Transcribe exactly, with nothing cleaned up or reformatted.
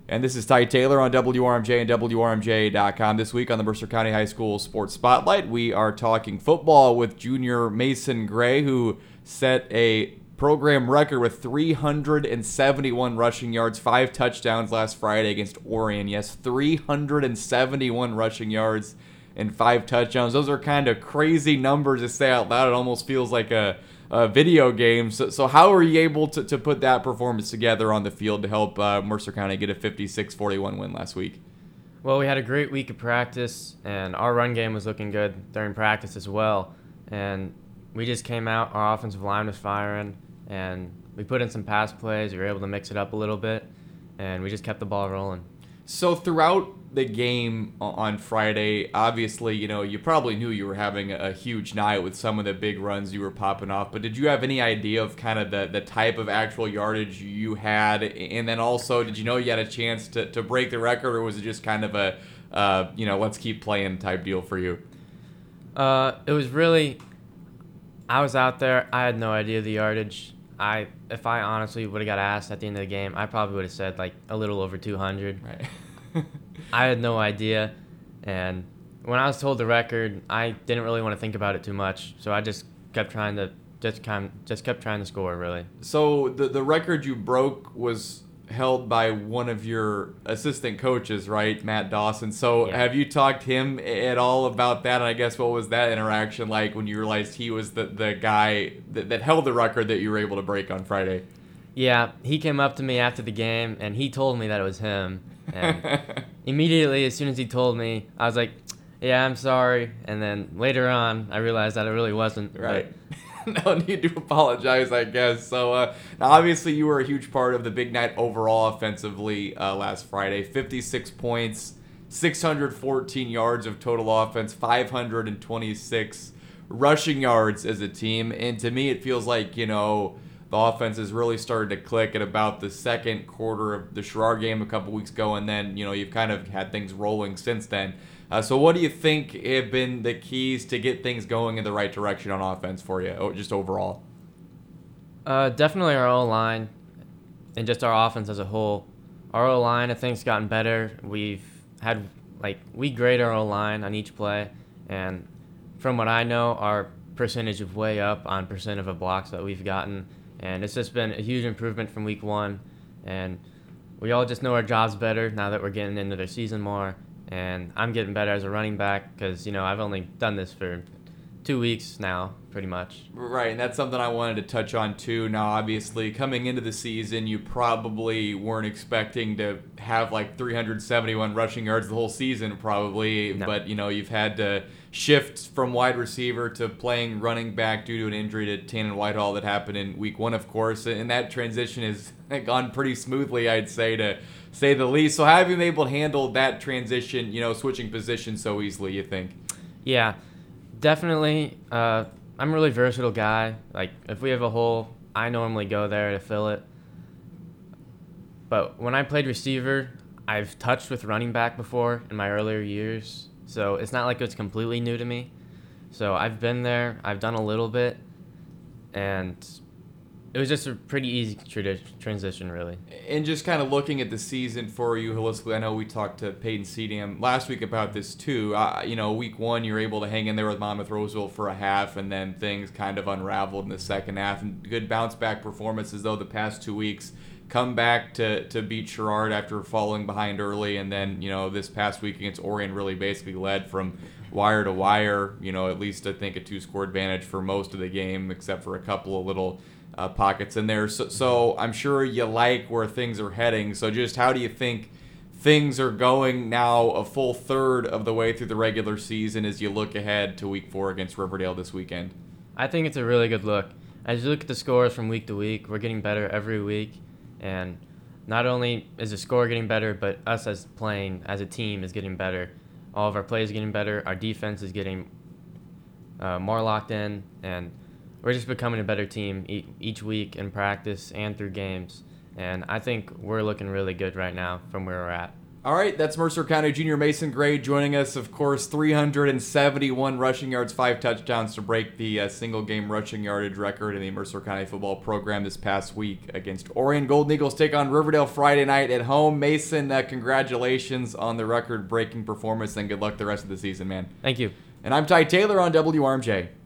And this is Ty Taylor on W R M J and W R M J dot com. This week on the Mercer County High School Sports Spotlight, we are talking football with junior Mason Gray, who set a program record with three hundred seventy-one rushing yards, five touchdowns last Friday against Orion. Yes, three hundred seventy-one rushing yards and five touchdowns. Those are kind of crazy numbers to say out loud. It almost feels like a Uh, video game. So, so how were you able to, to put that performance together on the field to help uh, Mercer County get a fifty-six forty-one win last week? Well, we had a great week of practice, and our run game was looking good during practice as well. And we just came out, our offensive line was firing, and we put in some pass plays. We were able to mix it up a little bit, and we just kept the ball rolling. So throughout the game on Friday, obviously, you know, you probably knew you were having a huge night with some of the big runs you were popping off, but did you have any idea of kind of the, the type of actual yardage you had? And then also, did you know you had a chance to, to break the record, or was it just kind of a, uh, you know, let's keep playing type deal for you? Uh, it was really, I was out there, I had no idea the yardage. I, if I honestly would have got asked at the end of the game, I probably would have said like a little over two hundred. Right. I had no idea, and when I was told the record, I didn't really want to think about it too much, so I just kept trying to just kind just kept trying to score really. So the the record you broke was held by one of your assistant coaches, right, Matt Dawson. So Yeah. have you talked to him at all about that? And I guess what was that interaction like when you realized he was the the guy that, that held the record that you were able to break on Friday? Yeah, he came up to me after the game, and he told me that it was him. And immediately, as soon as he told me, I was like, yeah, I'm sorry. And then later on, I realized that it really wasn't. Right. No need to apologize, I guess. So, uh, now obviously, you were a huge part of the big night overall offensively uh, last Friday. fifty-six points, six hundred fourteen yards of total offense, five hundred twenty-six rushing yards as a team. And to me, it feels like, you know, the offense has really started to click at about the second quarter of the Sherrard game a couple weeks ago, and then, you know, you've kind of had things rolling since then. Uh, so what do you think have been the keys to get things going in the right direction on offense for you, or just overall? Uh, definitely our O-line and just our offense as a whole. Our O-line, I think, has gotten better. We've had, like, we grade our O-line on each play, and from what I know, our percentage of way up on percent of a blocks that we've gotten. And it's just been a huge improvement from week one. And we all just know our jobs better now that we're getting into the season more. And I'm getting better as a running back because, you know, I've only done this for two weeks now, pretty much. Right, and that's something I wanted to touch on too. Now, obviously, coming into the season, you probably weren't expecting to have like three hundred seventy-one rushing yards the whole season, probably. No. But, you know, you've had to shift from wide receiver to playing running back due to an injury to Tannen Whitehall that happened in week one, of course. And that transition has gone pretty smoothly, I'd say, to say the least. So how have you been able to handle that transition, you know, switching positions so easily, you think? Yeah, definitely. Uh, I'm a really versatile guy. Like, if we have a hole, I normally go there to fill it. But when I played receiver, I've touched with running back before in my earlier years. So it's not like it's completely new to me. So I've been there. I've done a little bit. And it was just a pretty easy tradi- transition, really. And just kind of looking at the season for you holistically, I know we talked to Peyton Cedam last week about this too. Uh, you know, week one, you're able to hang in there with Monmouth Roseville for a half, and then things kind of unraveled in the second half. And good bounce back performances, though, the past two weeks. Come back to, to beat Sherrard after falling behind early, and then, you know, this past week against Orion really basically led from wire to wire. You know, at least I think a two-score advantage for most of the game, except for a couple of little Uh, pockets in there. So, so I'm sure you like where things are heading. So just how do you think things are going now a full third of the way through the regular season as you look ahead to week four against Riverdale this weekend? I think it's a really good look. As you look at the scores from week to week, we're getting better every week. And not only is the score getting better, but us as playing as a team is getting better. All of our plays are getting better. Our defense is getting uh, more locked in. And we're just becoming a better team each week in practice and through games. And I think we're looking really good right now from where we're at. All right, that's Mercer County junior Mason Gray joining us. Of course, three hundred seventy-one rushing yards, five touchdowns to break the uh, single-game rushing yardage record in the Mercer County football program this past week against Orion. Golden Eagles take on Riverdale Friday night at home. Mason, uh, congratulations on the record-breaking performance, and good luck the rest of the season, man. Thank you. And I'm Ty Taylor on W R M J.